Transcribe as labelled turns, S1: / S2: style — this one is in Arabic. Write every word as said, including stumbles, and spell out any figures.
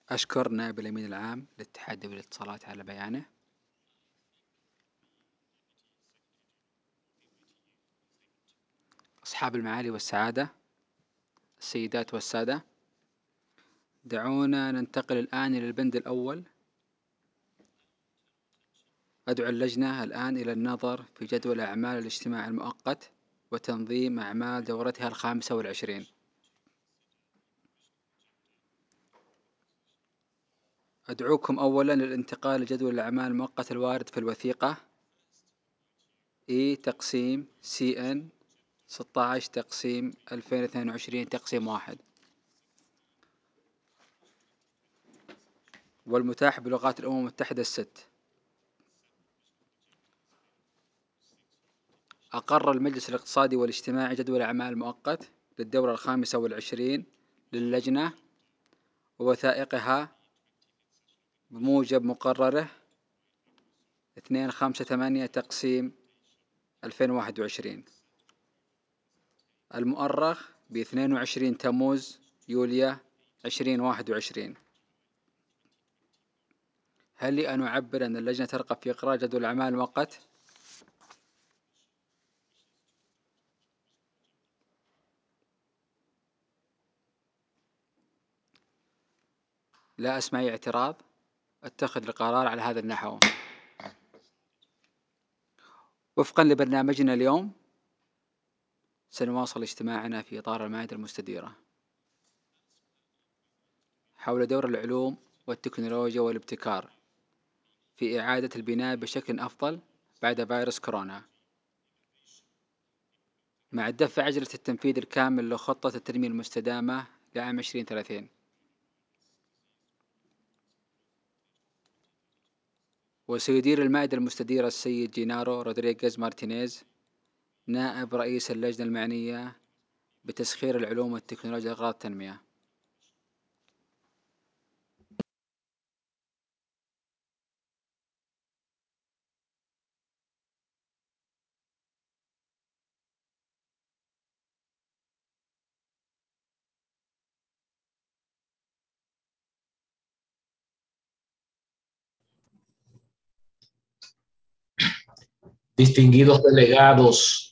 S1: أشكر نائب الأمين العام لاتحاد الدولي للاتصالات على بيانه. أصحاب المعالي والسعادة، السيدات والسادة، دعونا ننتقل الآن إلى البند الأول. أدعو اللجنة الآن إلى النظر في جدول أعمال الاجتماع المؤقت وتنظيم أعمال دورتها الخامسة والعشرين. أدعوكم أولا للانتقال لجدول الأعمال المؤقت الوارد في الوثيقة E تقسيم سي إن ستة عشر تقسيم ألفين واثنين وعشرين تقسيم واحد، والمتاح بلغات الأمم المتحدة الست. أقر المجلس الاقتصادي والاجتماعي جدول أعمال مؤقت للدورة الخامسة والعشرين للجنة ووثائقها بموجب مقرره اثنين خمسة ثمانية تقسيم ألفين وواحد وعشرين، المؤرخ باثنين وعشرين تموز يوليو عشرين واحد وعشرين. هل لي أن أعبر أن اللجنة ترغب في إقرار جدول الأعمال المؤقت؟ لا أسمع أي اعتراض. أتخذ القرار على هذا النحو. وفقا لبرنامجنا اليوم سنواصل اجتماعنا في إطار المائدة المستديرة حول دور العلوم والتكنولوجيا والابتكار في إعادة البناء بشكل أفضل بعد فيروس كورونا، مع دفع عجلة التنفيذ الكامل لخطة التنمية المستدامة لعام عشرين ثلاثين. وسيدير المائدة المستديرة السيد جينارو رودريغيز مارتينيز، نائب رئيس اللجنة المعنية بتسخير العلوم والتكنولوجيا لأغراض التنمية.
S2: Distinguidos delegados